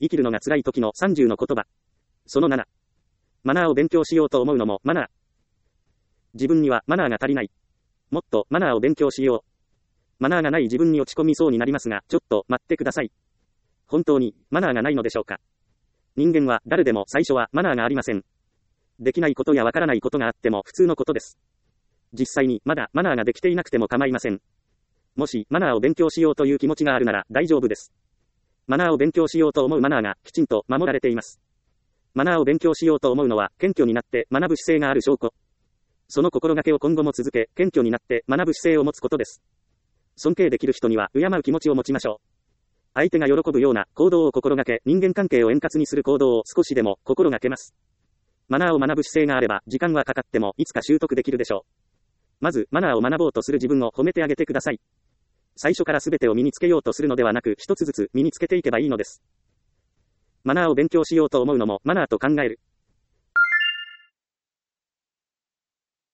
生きるのが辛い時の30の言葉。その7。マナーを勉強しようと思うのもマナー。自分にはマナーが足りない。もっとマナーを勉強しよう。マナーがない自分に落ち込みそうになりますが、ちょっと待ってください。本当にマナーがないのでしょうか。人間は誰でも最初はマナーがありません。できないことやわからないことがあっても普通のことです。実際にまだマナーができていなくても構いません。もしマナーを勉強しようという気持ちがあるなら大丈夫です。マナーを勉強しようと思うマナーがきちんと守られています。マナーを勉強しようと思うのは謙虚になって学ぶ姿勢がある証拠。その心がけを今後も続け、謙虚になって学ぶ姿勢を持つことです。尊敬できる人には敬う気持ちを持ちましょう。相手が喜ぶような行動を心がけ、人間関係を円滑にする行動を少しでも心がけます。マナーを学ぶ姿勢があれば、時間はかかってもいつか習得できるでしょう。まず、マナーを学ぼうとする自分を褒めてあげてください。最初から全てを身につけようとするのではなく、一つずつ身につけていけばいいのです。マナーを勉強しようと思うのもマナーと考える。